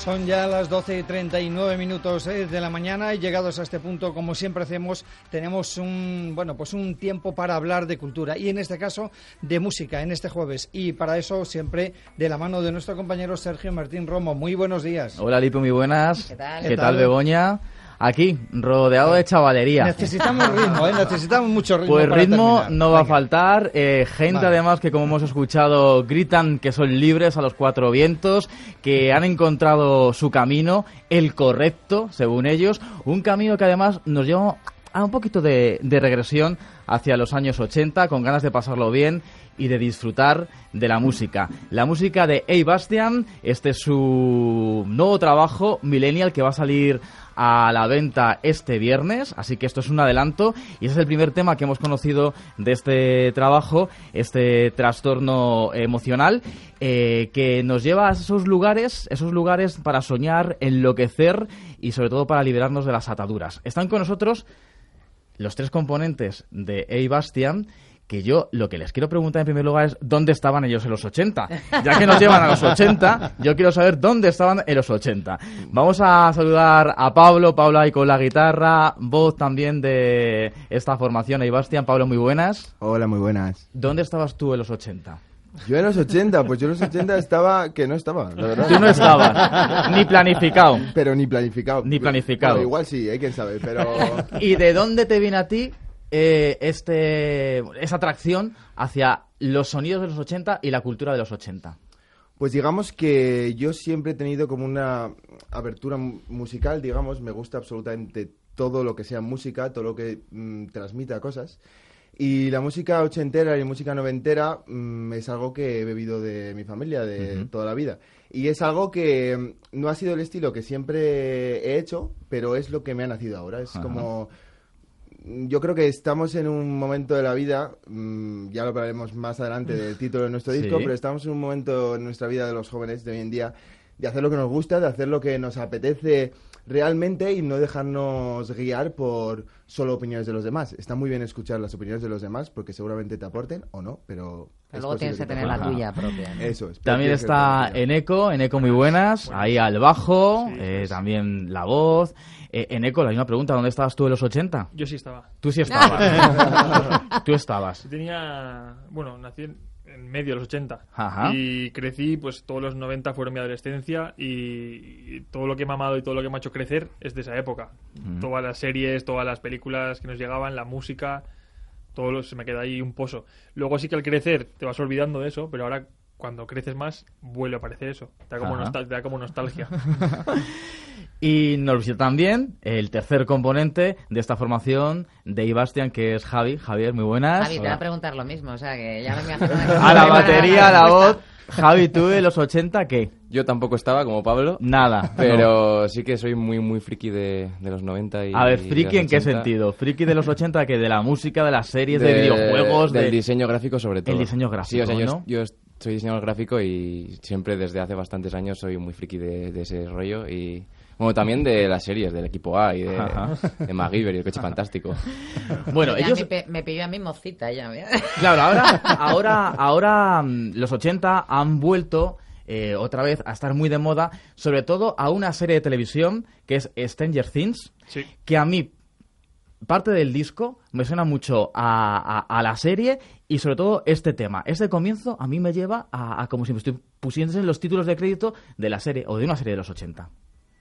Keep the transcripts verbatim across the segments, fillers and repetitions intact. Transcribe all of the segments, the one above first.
Son ya las doce y treinta y nueve minutos de la mañana y llegados a este punto, como siempre hacemos, tenemos un bueno pues un tiempo para hablar de cultura y en este caso de música en este jueves, y para eso siempre de la mano de nuestro compañero Sergio Martín Romo. Muy buenos días. Hola Lipo, muy buenas. ¿Qué tal? ¿Qué, ¿Qué tal, Begoña? Aquí, rodeado de chavalería. Necesitamos ritmo, ¿eh? Necesitamos mucho ritmo. Pues para ritmo terminar. no va Venga. a faltar. Eh, gente vale. además que, como hemos escuchado, gritan que son libres a los cuatro vientos, que han encontrado su camino, el correcto, según ellos. Un camino que además nos lleva a un poquito de, de regresión hacia los años ochenta, con ganas de pasarlo bien y de disfrutar de la música. La música de A. Bastian, este es su nuevo trabajo, Millennial, que va a salir a la venta este viernes, así que esto es un adelanto y ese es el primer tema que hemos conocido de este trabajo, este trastorno emocional eh, que nos lleva a esos lugares, esos lugares para soñar, enloquecer y sobre todo para liberarnos de las ataduras. Están con nosotros los tres componentes de A. Bastian, que yo lo que les quiero preguntar en primer lugar es ¿dónde estaban ellos en los ochenta? Ya que nos llevan a los ochenta, yo quiero saber dónde estaban en los ochenta. Vamos a saludar a Pablo, Pablo ahí con la guitarra, voz también de esta formación A. Bastian. Pablo, muy buenas. Hola, muy buenas. ¿Dónde estabas tú en los ochenta? Yo en los ochenta, pues yo en los ochenta estaba que no estaba, la verdad. Tú no estabas, ni planificado. Pero ni planificado. Ni planificado. Bueno, igual sí, hay quien sabe, pero... ¿Y de dónde te viene a ti Eh, este esa atracción hacia los sonidos de los ochenta y la cultura de los ochenta? Pues digamos que yo siempre he tenido como una abertura musical, digamos, me gusta absolutamente todo lo que sea música, todo lo que mmm, transmita cosas. Y la música ochentera y la música noventera mmm, es algo que he bebido de mi familia, de uh-huh. toda la vida. Y es algo que mmm, no ha sido el estilo que siempre he hecho, pero es lo que me ha nacido ahora. Es uh-huh. como... Yo creo que estamos en un momento de la vida, mmm, ya lo hablaremos más adelante del título de nuestro disco, sí. pero estamos en un momento en nuestra vida de los jóvenes de hoy en día de hacer lo que nos gusta, de hacer lo que nos apetece realmente y no dejarnos guiar por solo opiniones de los demás. Está muy bien escuchar las opiniones de los demás porque seguramente te aporten o no, pero... Pero luego tienes que tener la tuya propia, ¿no? Eso es. También está Eneco, Eneco muy buenas, buenas. Ahí al bajo, sí, eh, pues. también la voz... Eh, Eneco, la misma pregunta, ¿dónde estabas tú en los ochenta? Yo sí estaba. Tú sí estabas. Tú estabas. Tenía, bueno, nací en, en medio de los ochenta. Ajá. Y crecí, pues todos los noventa fueron mi adolescencia y, y todo lo que me ha amado y todo lo que me ha hecho crecer es de esa época. Uh-huh. Todas las series, todas las películas que nos llegaban, la música, todo lo, se me queda ahí un pozo. Luego sí que al crecer te vas olvidando de eso, pero ahora cuando creces más vuelve a aparecer eso. Te da como, nostal- te da como nostalgia. Y nos visita también el tercer componente de esta formación de A. Bastian, que es Javi. Javier, muy buenas. Javi, te Hola. va a preguntar lo mismo, o sea que ya me voy a hacer a la batería, a la voz. Javi, ¿tú de los ochenta qué? Yo tampoco estaba, como Pablo. Nada. Pero no. sí que soy muy, muy friki de, de los noventa y... A ver, ¿friki en qué ochenta. sentido? ¿Friki de los ochenta que de la música, de las series, de, de videojuegos? Del de... diseño gráfico sobre todo. El diseño gráfico, sí, o sea, ¿no? yo, yo soy diseñador gráfico y siempre desde hace bastantes años soy muy friki de, de ese rollo y... Bueno, también de las series, del equipo A y de, de MacGyver y el coche fantástico. Bueno, ya ellos... Me, me pidió a mí mocita ya. ¿Mira? Claro, ahora, ahora, ahora los ochenta han vuelto eh, otra vez a estar muy de moda, sobre todo a una serie de televisión que es Stranger Things, sí. que a mí parte del disco me suena mucho a, a, a la serie y sobre todo este tema. Este comienzo a mí me lleva a, a como si me estoy pusiesen los títulos de crédito de la serie o de una serie de los ochenta.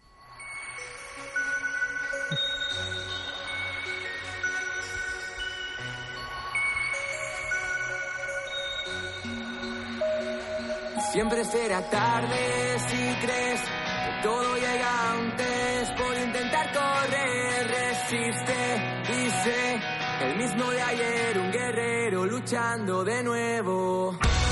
Siempre será tarde si crees que todo llega antes. Por intentar correr, resiste y sé el mismo de ayer, un guerrero luchando de nuevo.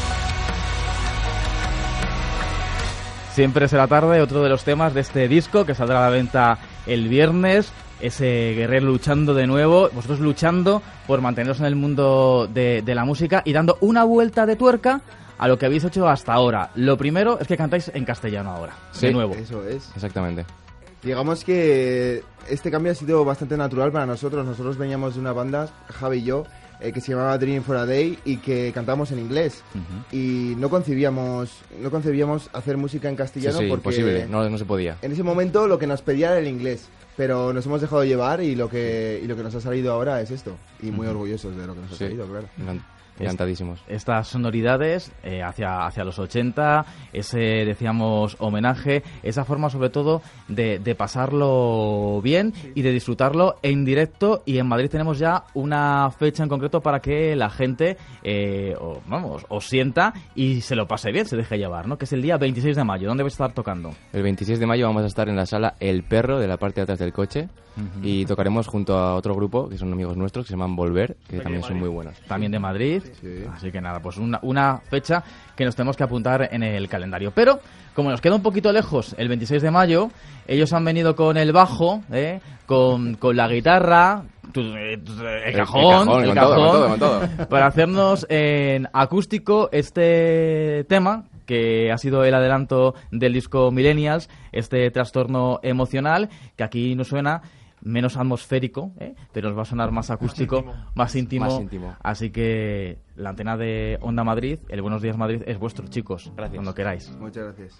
Siempre será tarde, otro de los temas de este disco que saldrá a la venta el viernes. Ese guerrero luchando de nuevo, vosotros luchando por manteneros en el mundo de, de la música y dando una vuelta de tuerca a lo que habéis hecho hasta ahora. Lo primero es que cantáis en castellano ahora, sí, de nuevo. Eso es. Exactamente. Digamos que este cambio ha sido bastante natural para nosotros. Nosotros veníamos de una banda, Javi y yo, eh, que se llamaba Dream for a Day y que cantábamos en inglés. Uh-huh. Y no concebíamos, no concebíamos hacer música en castellano sí, sí, porque... imposible, no, no se podía. En ese momento lo que nos pedía era el inglés. Pero nos hemos dejado llevar y lo que y lo que nos ha salido ahora es esto. Y muy orgullosos de lo que nos ha sí. salido, claro. Encantadísimos. Estas sonoridades eh, hacia, hacia los ochenta, ese, decíamos, homenaje, esa forma sobre todo de, de pasarlo bien sí. y de disfrutarlo en directo. Y en Madrid tenemos ya una fecha en concreto para que la gente eh, o, vamos, os sienta y se lo pase bien, se deje llevar, ¿no? Que es el día veintiséis de mayo. ¿Dónde vais a estar tocando? El veintiséis de mayo vamos a estar en la sala El Perro, de la parte de atrás del coche. Uh-huh. Y tocaremos junto a otro grupo que son amigos nuestros que se llaman Volver, que también son muy buenos. También de Madrid. Sí. Así que nada, pues una, una fecha que nos tenemos que apuntar en el calendario. Pero, como nos queda un poquito lejos el veintiséis de mayo, ellos han venido con el bajo, ¿eh? con, con la guitarra, tu, el, el cajón, el, el cajón, el cajón con todo, con todo, con todo. para hacernos en acústico este tema, que ha sido el adelanto del disco Millennials, este trastorno emocional, que aquí nos suena menos atmosférico, ¿eh? pero os va a sonar más acústico, más íntimo. Más íntimo. Así que la antena de Onda Madrid, el Buenos Días Madrid, es vuestro, chicos. Gracias. Cuando queráis. Muchas gracias.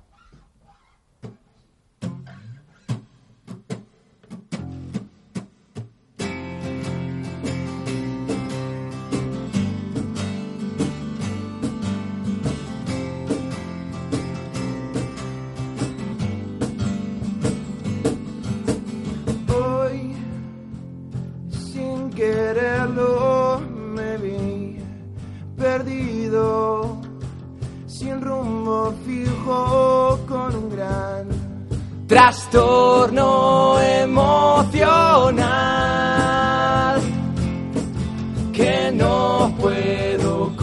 Quererlo me vi perdido, sin rumbo fijo, con un gran trastorno emocional que no puedo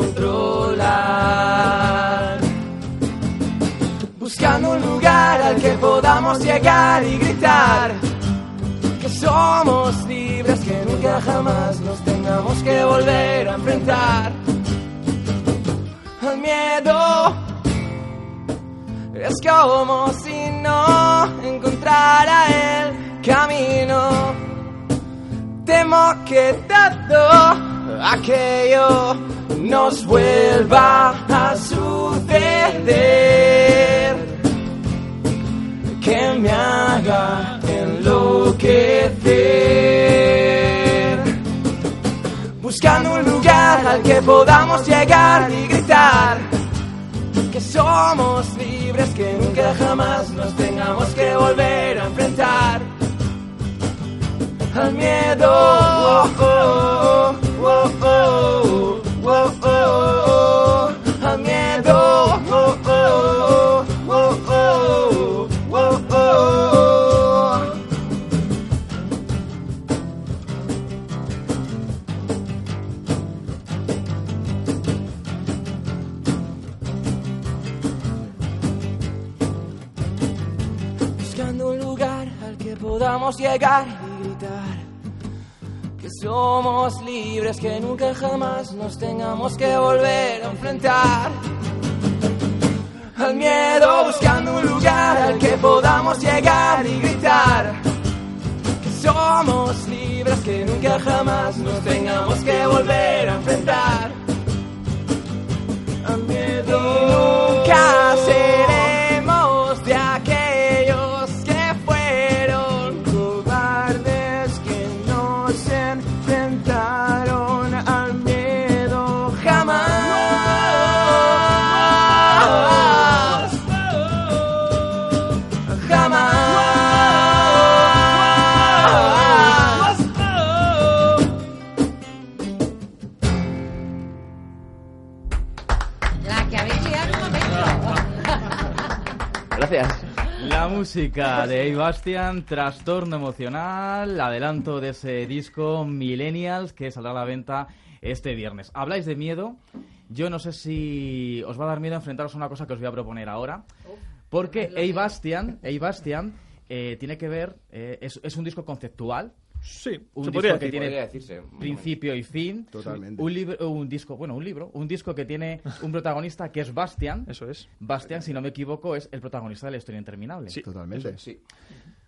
controlar, buscando un lugar al que podamos llegar y gritar que somos libres, que nunca jamás nos tengamos que volver a enfrentar al miedo. Es como si no encontrara el camino. Temo que todo aquello nos vuelva a suceder, que me haga enloquecer, buscando un lugar al que podamos llegar y gritar que somos libres, que nunca jamás nos tengamos que volver a enfrentar al miedo. Oh, oh, oh, oh, oh, oh, oh, al miedo. Oh, oh, oh, oh, oh, oh, oh. Buscando un lugar al que podamos llegar y gritar que somos libres, que nunca jamás nos tengamos que volver a enfrentar al miedo, buscando un lugar al que podamos llegar y gritar que somos libres, que nunca jamás nos tengamos que volver a enfrentar al miedo. Nunca seremos de aquellos que fueron cobardes, que nos enfrentaron al miedo jamás. Gracias. La música de Ey Bastian, Trastorno Emocional, adelanto de ese disco Millennials que saldrá a la venta este viernes. Habláis de miedo. Yo no sé si os va a dar miedo enfrentaros a una cosa que os voy a proponer ahora. Porque Ey Bastian, Ey Bastian eh, tiene que ver, eh, es, es un disco conceptual. Sí, un se disco podría que decir. tiene Podría decirse. principio y fin. Totalmente. Un libro, un disco, bueno, un libro, un disco que tiene un protagonista que es Bastian. Eso es. Bastian, si no me equivoco, es el protagonista de La historia interminable. Sí. Totalmente. Sí.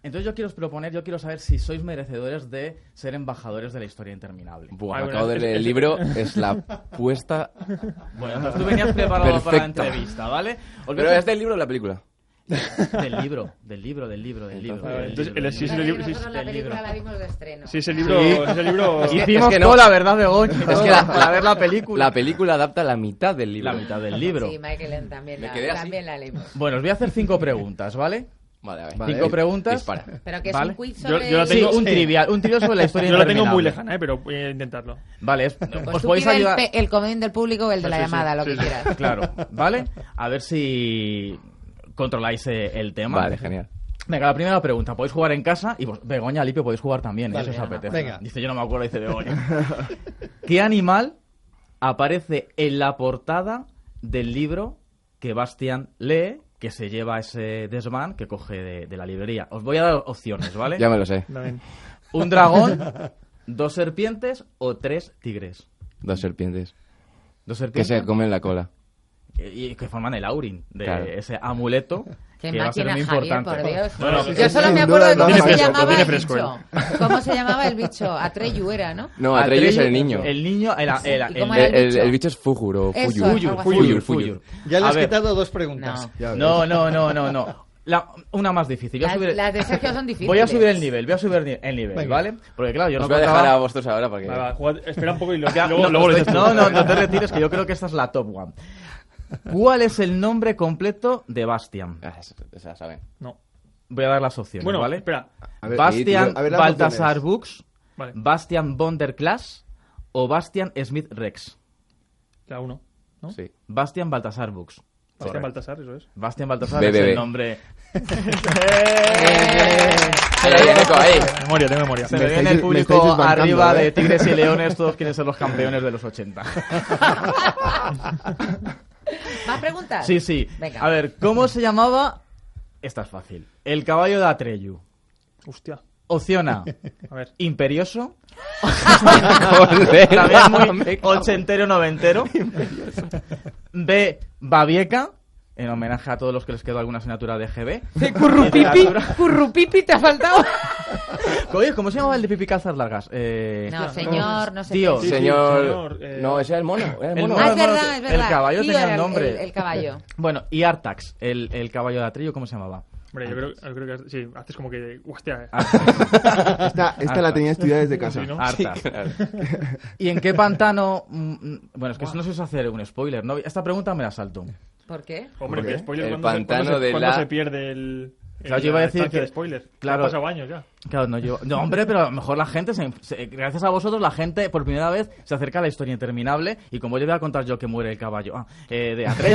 Entonces yo quiero os proponer, yo quiero saber si sois merecedores de ser embajadores de la historia interminable. Buah, Ay, me acabo de bueno, leer es- el es- libro, es la puesta... Bueno, entonces tú venías preparado para la Perfecto. entrevista, ¿vale? Os voy ¿Pero a es del libro o la película? Del libro, del libro, del libro, del libro. Vale, del entonces, libro, el- si es del el libro. libro- si es- Nosotros la del película libro. la vimos de estreno. Si ese libro... Sí. si ese libro... Es que- Hicimos es que no- cola, ¿verdad, Begoña? Es que la, para ver la película. La película adapta la mitad del libro. La mitad del libro. Sí, Michael Ende también, Me la, quedé así. también la leímos. Bueno, os voy a hacer cinco preguntas, ¿vale? Vale, a ver. Vale. Cinco preguntas. Dispara. Pero que es Vale. un quiz Yo- sobre... yo la Sí, tengo- un trivial, un trivial sobre la historia Yo la tengo muy interminable. lejana, ¿eh? Pero voy a intentarlo. Vale, es- Pues os tú podéis pide ayudar. el, pe- el comodín del público o el de la Sí, sí, llamada, sí, lo sí, que sí. quieras. Claro, ¿vale? A ver si controláis eh, el tema. Vale, genial. Venga, la primera pregunta. Podéis jugar en casa y vos, Begoña, Alipio, podéis jugar también, ¿eh? Vale, si os venga, apetece. venga. Dice, yo no me acuerdo, dice Begoña. ¿Qué animal aparece en la portada del libro que Bastian lee, que se lleva ese desván que coge de, de la librería? Os voy a dar opciones, ¿vale? Ya me lo sé. También. Un dragón, dos serpientes o tres tigres. Dos serpientes. Dos Que serpientes se comen la cola. y, y que forman el aurin, de Claro. ese amuleto Qué que va a ser máquina, muy Javier, importante. por Dios. No, no, Yo solo sin me duda acuerdo de cómo tiene se fresco, llamaba tiene el fresco, bicho. ¿Cómo se llamaba el bicho? Atreyu era, ¿no? No, Atreyu es el niño. El niño, el, el, ¿Y cómo el- era El, el el- bicho? el bicho es Fujur o Eso, Fuyur. algo así. Fuyur, Fuyur. Ya le A has ver. quitado dos preguntas. No. Ya ves. No, no, no, no, no. La- una más difícil. Voy a Las, subir, las de Sergio son difíciles. voy a subir el nivel, voy a subir ni- el nivel, Venga. ¿vale? Porque claro, yo Os no voy a dejar contaba- a vosotros ahora porque... Vale, va, jugad- espera un poco y lo- Ya, luego, no, luego lo no, dices tú. no, no, no te retires, que yo creo que esta es la top one. ¿Cuál es el nombre completo de Bastian? Ah, esa- esa la saben. No. Voy a dar las opciones, Bueno, ¿vale? espera. A ver, Bastian y- a ver las Baltasar opciones. Bux, Vale, Bastian von der Klaas o Bastian Smith Rex. la uno. ¿No? Sí. Bastian Baltasar Bux. Bastián Baltasar, eso es. Bastian Baltasar B B B. es el nombre. Ahí, ahí, Nico, ahí. Memoria, tengo memoria. Se Me me viene estáis- el me público estáis desbancando, arriba ¿eh? de Tigres y Leones, todos quieren ser los campeones de los ochenta. ¿Más preguntas? Sí, sí. Venga. A ver, ¿cómo se llamaba? Esta es fácil. El caballo de Atreyu. Hostia. Opción A, A ver. imperioso. Joder, También muy me cago. ochentero, noventero. B, Babieca, en homenaje a todos los que les quedó alguna asignatura de G B. De currupipi, currupipi te ha faltado. Oye, ¿cómo se llamaba el de pipi calzas largas? Eh... No, señor, no sé Tío, qué. Sí, sí, Señor... señor, eh, No, ese era el mono. Era el el mono. mono. Ah, es no, no, verdad, es el verdad. caballo Tío tenía era nombre. El, el caballo. Bueno, y Artax, el, el caballo de Atreyu, ¿cómo se llamaba? Hombre, yo creo, yo creo que sí, haces como que. Hostia, eh. Esta, esta la Hasta. tenía estudiada desde casa. Sí, ¿no? Artax. Claro. ¿Y en qué pantano? mm, mm, Bueno, es que eso no sé si hacer un spoiler, ¿no? Esta pregunta me la salto. ¿Por qué? Hombre, ¿Por que qué? spoiler. El ¿cuándo se- pantano cuándo se, de cuándo la- se pierde el. Claro, el- yo iba a la decir estancia que- de spoiler. claro. Ha pasado años ya. Claro, no yo. No, hombre, pero a lo mejor la gente, se, se- gracias a vosotros, la gente por primera vez se acerca a la historia interminable. Y como yo voy a contar yo que muere el caballo ah, eh, de Atreyu.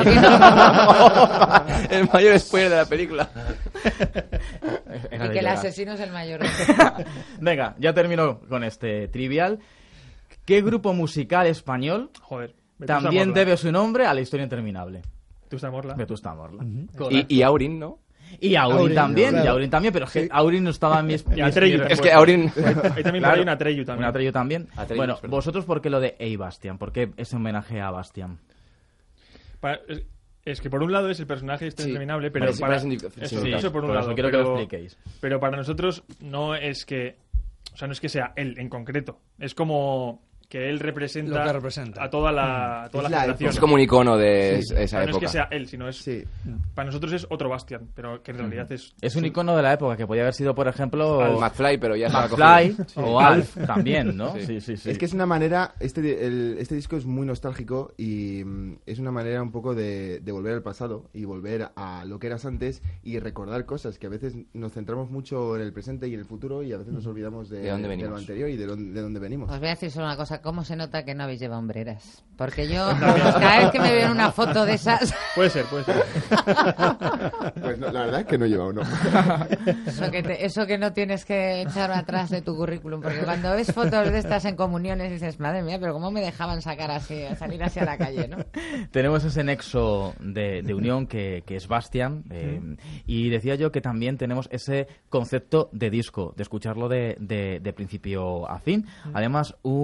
El mayor spoiler de la película. Era Y de que el llorar. asesino es el mayor. Venga, ya termino con este trivial. ¿Qué grupo musical español Joder. Vetusta también Morla. debe su nombre a la historia interminable? Vetusta Morla. Vetusta Morla. Y, y Aurin, ¿no? Y Aurin, Aurin, también, claro. y Aurin también, pero es que Aurin no estaba en mis... Y mis- Atreyu. mis- Es que Aurin... Ahí también Claro. hay un Atreyu también. Un Atreyu también. Atreyu, bueno, es verdad. vosotros, ¿por qué lo de Ey Bastian? ¿Por qué ese homenaje a Bastian? Para- es, es que por un lado es el personaje este Sí. interminable, pero Parece- para, parece indi- eso, sí, eso por un por lado. eso quiero que pero, lo expliquéis. pero para nosotros no es que, o sea, no es que sea él en concreto. Es como que él representa, Lo que representa. a toda la, a toda Es la la generación. Es como un icono de Sí. es- esa O sea, no es época. que sea él, sino es Sí. para nosotros es otro Bastian, pero que en realidad es Es un icono de la época, que podía haber sido, por ejemplo, O McFly, pero ya se la McFly cogido. o Alf también, ¿no? Sí. Sí, sí, sí. Es que es una manera, este, di- el- este disco es muy nostálgico y mm, es una manera un poco de, de volver al pasado y volver a lo que eras antes y recordar cosas que a veces nos centramos mucho en el presente y en el futuro y a veces nos olvidamos de, ¿De dónde de venimos? lo anterior y de, lo- de dónde venimos. Os voy a decir solo una cosa. ¿Cómo se nota que no habéis llevado hombreras? Porque yo, cada vez que me veo en una foto de esas... puede ser, puede ser. Pues no, la verdad es que no he llevado, no. Eso que, te- eso que no tienes que echar atrás de tu currículum, porque cuando ves fotos de estas en comuniones dices, madre mía, pero cómo me dejaban sacar así, salir así a la calle, ¿no? Tenemos ese nexo de, de unión que, que es Bastian, eh, y decía yo que también tenemos ese concepto de disco, de escucharlo de, de- de principio a fin. Además, un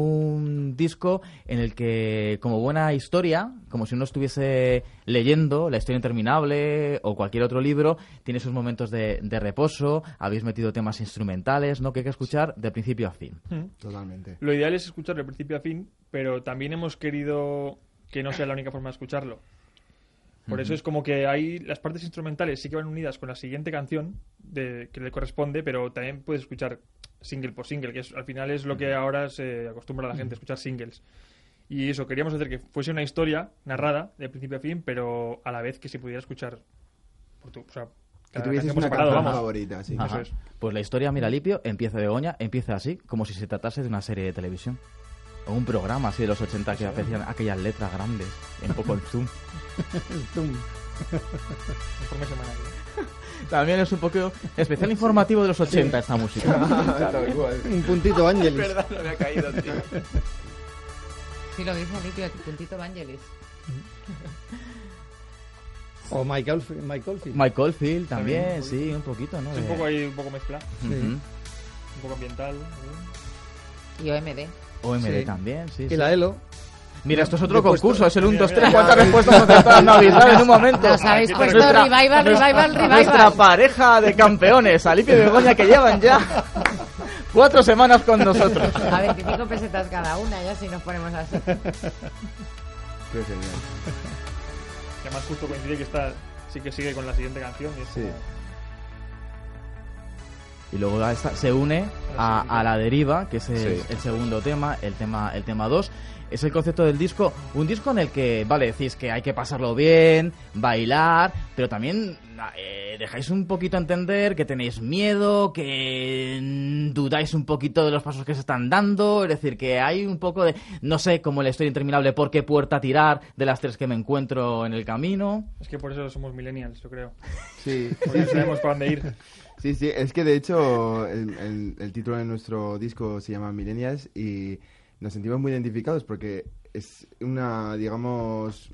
un disco en el que, como buena historia, como si uno estuviese leyendo La historia interminable o cualquier otro libro, tiene sus momentos de, de reposo, habéis metido temas instrumentales, ¿no? Que hay que escuchar de principio a fin. Mm. Totalmente. Lo ideal es escucharlo de principio a fin, pero también hemos querido que no sea la única forma de escucharlo. Por eso es como que hay las partes instrumentales sí que van unidas con la siguiente canción de, que le corresponde, pero también puedes escuchar single por single, que es, al final es lo que ahora se acostumbra a la gente, escuchar singles. Y eso, queríamos hacer que fuese una historia narrada de principio a fin, pero a la vez que se pudiera escuchar por tu, o sea, que tuvieses canción por una separado, canción vamos. favorita, sí. Ajá. Eso es. Pues la historia, mira, Lipio, empieza Begoña, empieza así, como si se tratase de una serie de televisión. O un programa así de los ochenta que hacían aquellas letras grandes, un poco el zoom. El zoom. Informe semanal. También es un poco especial informativo de los ochenta esta música. Tal cual. Un puntito Vangelis. verdad, no me ha caído, tío. Sí, lo dice Lipio, puntito Vangelis. O Michael, Michael Field. Mike Oldfield también, También, un sí, un poquito, ¿no? Es un De- poco ahí, un poco mezcla, Ujú. un poco ambiental. ¿no? Y O M D. O M D Sí. también, sí. Y sí. la Elo. Mira, esto es otro He puesto- concurso, es el uno, dos, Mira, tres, mira. cuántas respuestas acertadas Navidad en un momento. Nos habéis Aquí puesto Nuestra- revival, revival, revival. Nuestra pareja de campeones, Alipio y Begoña, que llevan ya cuatro semanas con nosotros. A veinticinco pesetas cada una, ya si nos ponemos así. Qué genial. Y además justo coincide que está, sí que sigue con la siguiente canción. Y es Sí. como- Y luego esta se une a, a La Deriva, que es el, Sí. el segundo tema, el tema el tema dos. Es el concepto del disco, un disco en el que, vale, decís que hay que pasarlo bien, bailar, pero también eh, dejáis un poquito entender que tenéis miedo, que mm, dudáis un poquito de los pasos que se están dando, es decir, que hay un poco de, no sé, como la historia interminable, por qué puerta tirar de las tres que me encuentro en el camino. Es que por eso somos millennials, yo creo. Sí, Porque sabemos para dónde ir. sí, sí. Es que de hecho el, el- el título de nuestro disco se llama Millennials y nos sentimos muy identificados porque es una, digamos,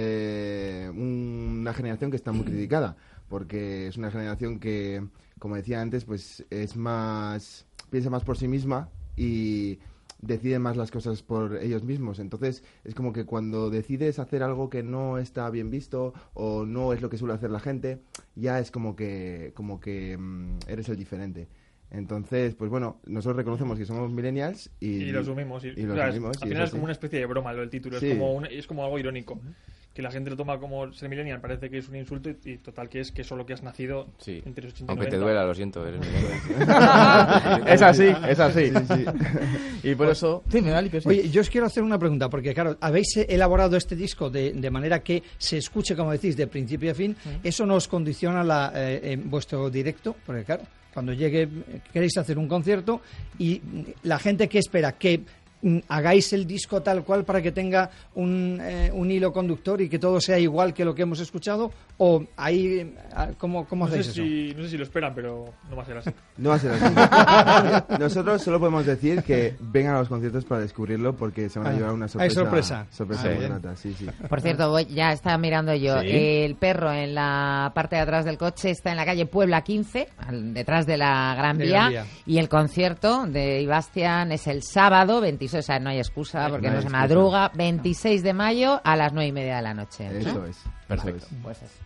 eh, una generación que está muy criticada. Porque es una generación que, como decía antes, pues es más, piensa más por sí misma y decide más las cosas por ellos mismos. Entonces es como que cuando decides hacer algo que no está bien visto o no es lo que suele hacer la gente, ya es como que, como que mm, eres el diferente. Entonces, pues bueno, nosotros reconocemos que somos millennials y, Y lo asumimos. Y, y lo o sea, es- asumimos, al y final es es como así. una especie de broma lo del título. Sí. Es, como un- es como algo irónico. Que la gente lo toma como ser millennial. Parece que es un insulto y, y total que es que solo que has nacido Sí. entre los ochenta y Aunque te noventa. duela, lo siento. Eres millennial. Es así, es así. Sí, sí. Y por eso... Sí, me da Alipio, sí. Oye, yo os quiero hacer una pregunta, porque claro, habéis eh, elaborado este disco de, de manera que se escuche, como decís, de principio a fin. ¿Eso nos condiciona la, eh, en vuestro directo? Porque claro, cuando llegue, eh, queréis hacer un concierto y mm, la gente que espera que mm, hagáis el disco tal cual para que tenga un, eh, un hilo conductor y que todo sea igual que lo que hemos escuchado, o ahí, eh, ¿cómo, cómo No sé, hacéis eso? si, no sé si lo esperan, pero no va a ser así. No va a ser así. Nosotros solo podemos decir que vengan a los conciertos para descubrirlo porque se van a Ah, llevar una hay sorpresa. sorpresa. Sorpresa Ah, muy bien. grata, sí, sí. Por cierto, voy, ya estaba mirando yo. Sí. El perro en la parte de atrás del coche está en la calle Puebla quince, al- detrás de la Gran De Vía. Gran Vía. Y el concierto de Ibastian es el sábado veintiséis, o sea, no hay excusa porque no no, hay se excusa. madruga, veintiséis de mayo a las nueve y media de la noche. Eso es. Perfecto. eso es. Pues eso.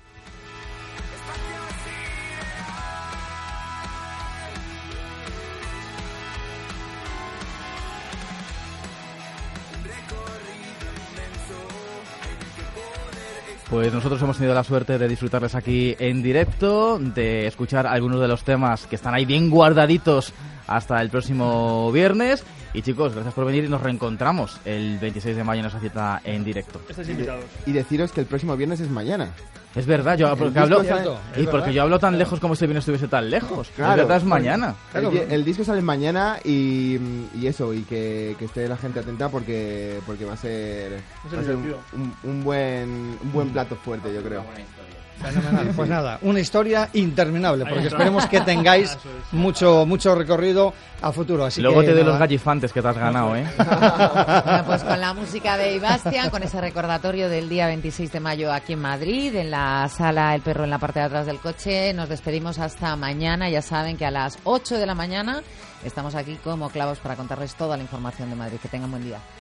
Pues nosotros hemos tenido la suerte de disfrutarles aquí en directo, de escuchar algunos de los temas que están ahí bien guardaditos hasta el próximo viernes. Y chicos, gracias por venir y nos reencontramos el veintiséis de mayo en esa cita en directo. Estáis Y, de- invitados. y deciros que el próximo viernes es mañana. Es verdad, yo porque disco hablo sale- y porque yo hablo tan lejos como si el viernes estuviese tan lejos. Claro. Es verdad, es mañana. Claro. El, el disco sale mañana y, y eso, y que, que esté la gente atenta porque porque va a ser, Va a ser va a ser un, divertido. un- un buen un buen plato fuerte, yo creo. Fenomenal. Pues nada, una historia interminable, porque esperemos que tengáis mucho mucho recorrido a futuro. Así Luego que, te doy nada. los gallifantes que te has ganado, ¿eh? Bueno, pues con la música de Ibastian, con ese recordatorio del día veintiséis de mayo aquí en Madrid, en la sala El Perro en la parte de atrás del coche, nos despedimos hasta mañana. Ya saben que a las ocho de la mañana estamos aquí como clavos para contarles toda la información de Madrid. Que tengan buen día.